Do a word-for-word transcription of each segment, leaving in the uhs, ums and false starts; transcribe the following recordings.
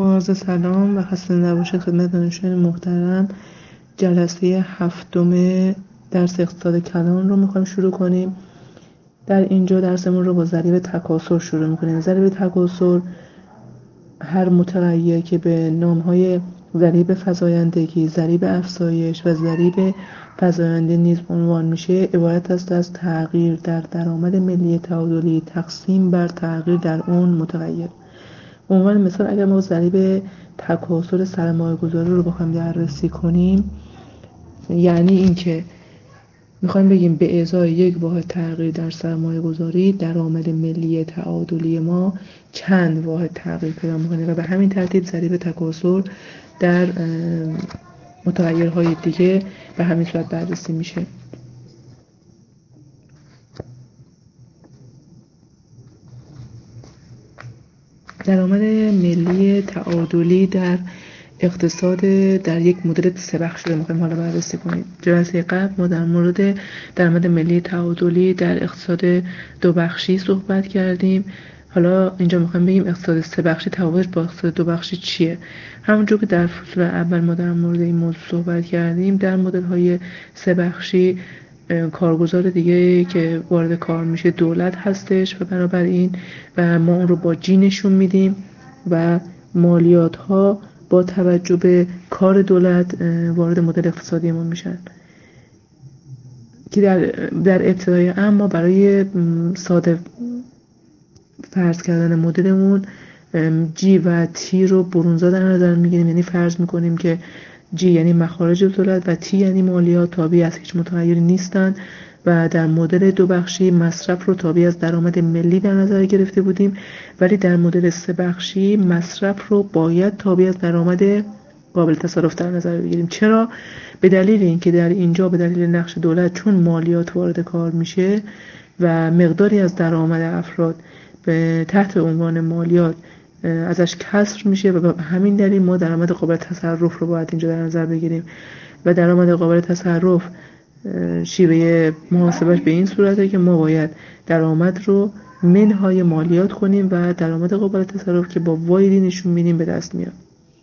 با عرض سلام و خسته نباشید خدمت دانشجویان محترم. جلسه هفتم درس اقتصاد کلان رو میخوایم شروع کنیم. در اینجا درسمون رو با ضریب تکاسر شروع میکنیم. ضریب تکاسر هر متغیر که به نامهای ضریب فزایندگی، ضریب افزایش و ضریب فزاینده نیز عنوان میشه عبارت است از تغییر در درآمد ملی تعادلی تقسیم بر تغییر در اون متغیر. به عنوان مثال اگر ما ضریب تکاسر سرمایه گذاری رو بخوایم بررسی کنیم، یعنی این که میخوایم بگیم به ازای یک واحد تغییر در سرمایه گذاری درآمد ملی تعادلی ما چند واحد تغییر پیدا میکنه و به همین ترتیب ضریب تکاسر در متغیرهای دیگه به همین صورت بررسی میشه. درآمد ملی تعادلی در اقتصاد در یک مدل سه بخشی رو می‌خوایم حالا بررسی کنیم. جلسه قبل ما در مورد درآمد ملی تعادلی در اقتصاد دو بخشی صحبت کردیم. حالا اینجا می‌خوایم بگیم اقتصاد سه بخشی تفاوتش با اقتصاد دو بخشی چیه. همونجور که در فصل اول ما در مورد این موضوع صحبت کردیم، در مدل‌های سه بخشی کارگزار دیگه که وارد کار میشه دولت هستش و بنابراین و ما اون رو با جی نشون میدیم و مالیات ها با توجه به کار دولت وارد مدل اقتصادی ما میشن که در در ابتدای اما برای ساده فرض کردن مدلمون جی و تی رو برونزا در نظر میگیریم. یعنی فرض میکنیم که جی یعنی مخارج دولت و تی یعنی مالیات تابع از هیچ متغیری نیستن و در مدل دو بخشی مصرف رو تابع از درآمد ملی در نظر گرفته بودیم، ولی در مدل سه بخشی مصرف رو باید تابع از درآمد قابل تصرف در نظر بگیریم. چرا؟ به دلیل اینکه در اینجا به دلیل نقش دولت چون مالیات وارد کار میشه و مقداری از درآمد افراد به تحت عنوان مالیات ازش کسر میشه و به همین دلیل ما درآمد قابل تصرف رو باید اینجا در نظر بگیریم و درآمد قابل تصرف شیوه محاسبش به این صورته که ما باید درآمد رو منهای مالیات کنیم و درآمد قابل تصرف که با وایدی نشون میدیم به دست میاد.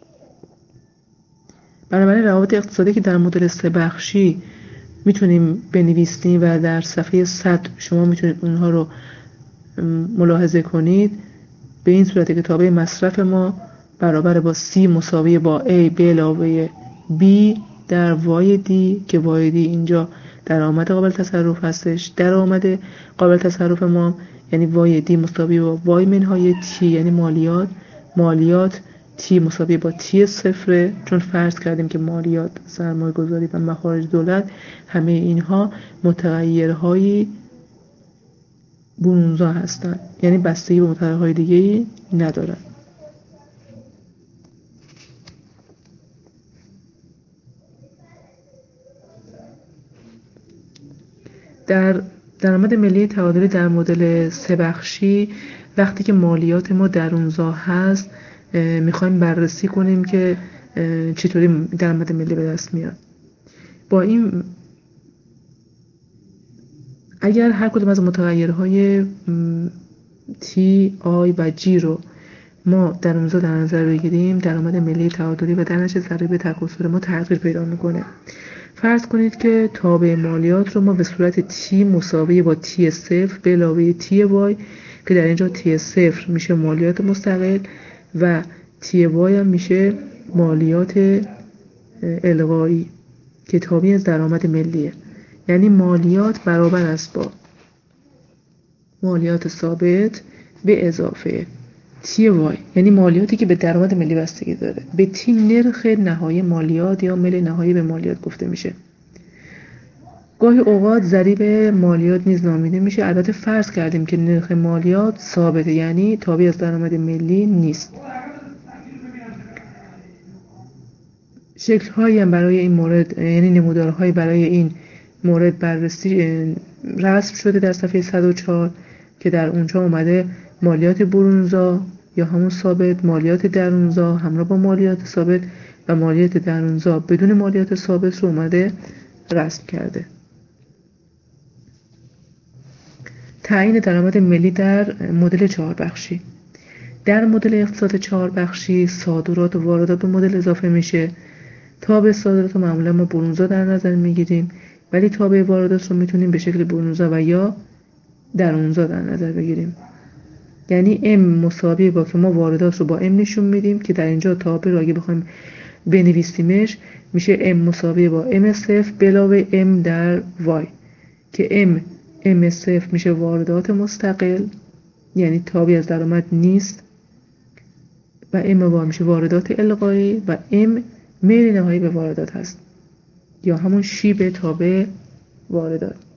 بنابراین روابط اقتصادی که در مدل سه بخشی میتونیم بنویسیم و در صفحه صد شما میتونید اونها رو ملاحظه کنید به این صورته که تابع مصرف ما برابر با C مساوی با A به علاوه B در وای دی که وای دی اینجا درآمد قابل تصرف هستش. درآمد قابل تصرف ما یعنی وای دی مساوی با وای منهای تی یعنی مالیات. مالیات تی مساوی با تی صفره چون فرض کردیم که مالیات سرمایه گذاری و مخارج دولت همه اینها متغیرهای برونزا هستند، یعنی بستگی به متغیرهای دیگه‌ای ندارن. در درآمد ملی تعادلی در مدل سه بخشی وقتی که مالیات ما درونزا هست میخوایم بررسی کنیم که چطوری درآمد ملی به دست میاد. با این اگر هر کدوم از متغیرهای تی، آی و جی رو ما درونزا در نظر بگیریم درآمد ملی تعادلی و در نتیجه ضریب تکاسر ما تغییر پیدا میکنه. فرض کنید که تابع مالیات رو ما به صورت تی مساوی با تی صفر به علاوه تی وای که در اینجا تی صفر میشه مالیات مستقل و تی وای هم میشه مالیات الغایی که تابع از درآمد ملیه. یعنی مالیات برابر است با مالیات ثابت به اضافه تی وای یعنی مالیاتی که به درآمد ملی بستگی داره به تی نرخ نهایی مالیات یا مل نهایی به مالیات گفته میشه. گاهی اوقات ضریب مالیات نیز نامیده میشه. البته فرض کردیم که نرخ مالیات ثابته یعنی تابع از درآمد ملی نیست. شکل‌هایی هم برای این مورد یعنی نمودارهایی برای این مورد بررسی رسم شده در صفحه صد و چهار که در اونجا اومده مالیات برونزا یا همون ثابت، مالیات درونزا همراه با مالیات ثابت و مالیات درونزا بدون مالیات ثابت رو اومده رسم کرده. تعیین درآمد ملی در مدل چهار بخشی. در مدل اقتصاد چهار بخشی صادرات و واردات به مدل اضافه میشه. تابع صادرات رو معمولا ما برونزا در نظر میگیریم، ولی تابع واردات رو میتونیم به شکل برونزا و یا درونزا در نظر بگیریم. یعنی ام مساوی با که ما واردات رو با ام نشون میدیم که در اینجا تابع رو اگه بخوایم بنویسیمش میشه ام مساوی با ام صفر علاوه ام در وای که ام ام صفر میشه واردات مستقل، یعنی تابعی از درآمد نیست، و ام وای میشه واردات القایی و ام میل نهایی به واردات هست یا همون شیب تابع واردات.